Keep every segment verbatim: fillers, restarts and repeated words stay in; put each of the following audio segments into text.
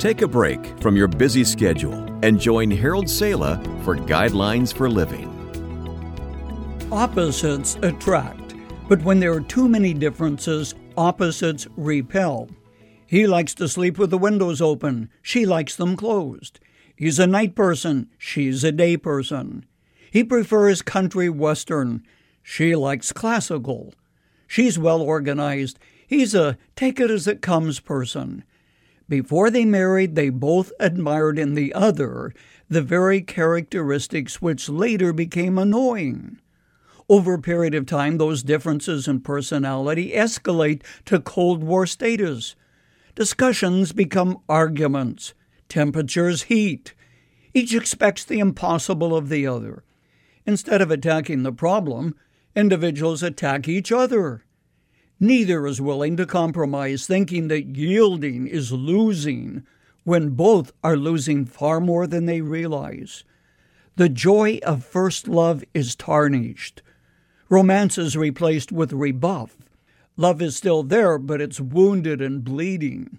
Take a break from your busy schedule and join Harold Sala for Guidelines for Living. Opposites attract, but when there are too many differences, opposites repel. He likes to sleep with the windows open. She likes them closed. He's a night person. She's a day person. He prefers country western. She likes classical. She's well organized. He's a take-it-as-it-comes person. Before they married, they both admired in the other the very characteristics which later became annoying. Over a period of time, those differences in personality escalate to Cold War status. Discussions become arguments. Temperatures heat. Each expects the impossible of the other. Instead of attacking the problem, individuals attack each other. Neither is willing to compromise, thinking that yielding is losing, when both are losing far more than they realize. The joy of first love is tarnished. Romance is replaced with rebuff. Love is still there, but it's wounded and bleeding.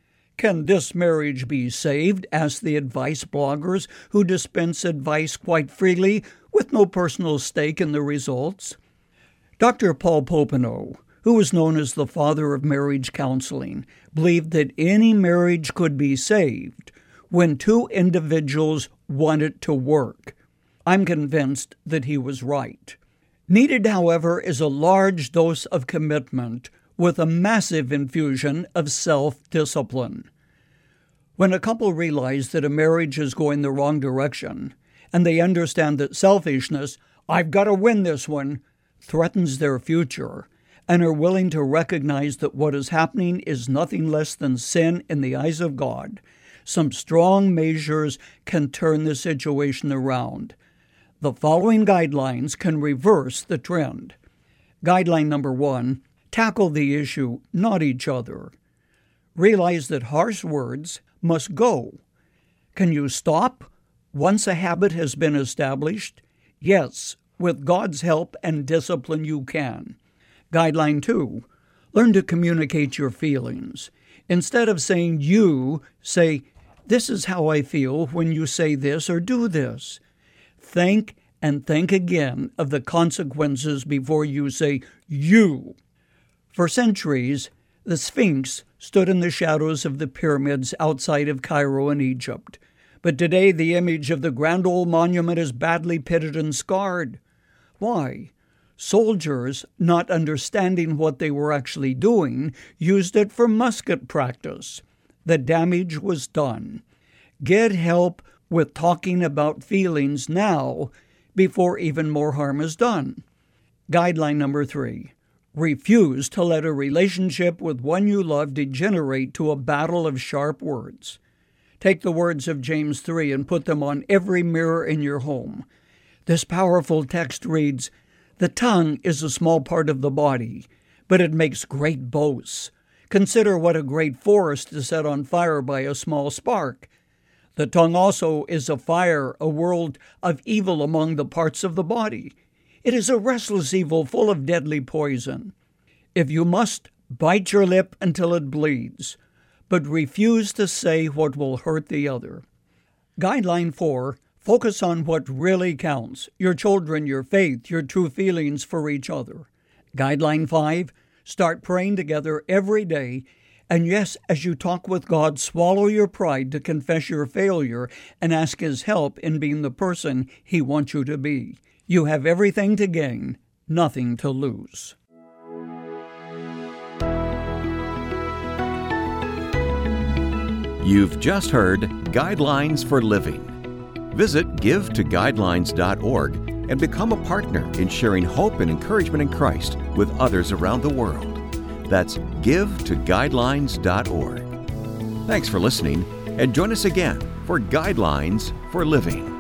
Can this marriage be saved? Ask the advice bloggers who dispense advice quite freely with no personal stake in the results. Doctor Paul Popenoe, who was known as the father of marriage counseling, believed that any marriage could be saved when two individuals want it to work. I'm convinced that he was right. Needed, however, is a large dose of commitment with a massive infusion of self-discipline. When a couple realize that a marriage is going the wrong direction, and they understand that selfishness, I've got to win this one, threatens their future, and are willing to recognize that what is happening is nothing less than sin in the eyes of God, some strong measures can turn the situation around. The following guidelines can reverse the trend. Guideline number one, tackle the issue, not each other. Realize that harsh words must go. Can you stop once a habit has been established? Yes, with God's help and discipline you can. Guideline two, learn to communicate your feelings. Instead of saying you, say, this is how I feel when you say this or do this. Think and think again of the consequences before you say you. For centuries, the Sphinx stood in the shadows of the pyramids outside of Cairo in Egypt. But today the image of the grand old monument is badly pitted and scarred. Why? Soldiers, not understanding what they were actually doing, used it for musket practice. The damage was done. Get help with talking about feelings now before even more harm is done. Guideline number three. Refuse to let a relationship with one you love degenerate to a battle of sharp words. Take the words of James three and put them on every mirror in your home. This powerful text reads, the tongue is a small part of the body, but it makes great boasts. Consider what a great forest is set on fire by a small spark. The tongue also is a fire, a world of evil among the parts of the body. It is a restless evil full of deadly poison. If you must, bite your lip until it bleeds, but refuse to say what will hurt the other. Guideline four, focus on what really counts, your children, your faith, your true feelings for each other. Guideline five, start praying together every day, and yes, as you talk with God, swallow your pride to confess your failure and ask His help in being the person He wants you to be. You have everything to gain, nothing to lose. You've just heard Guidelines for Living. Visit give to guidelines dot org and become a partner in sharing hope and encouragement in Christ with others around the world. That's give to guidelines dot org. Thanks for listening, and join us again for Guidelines for Living.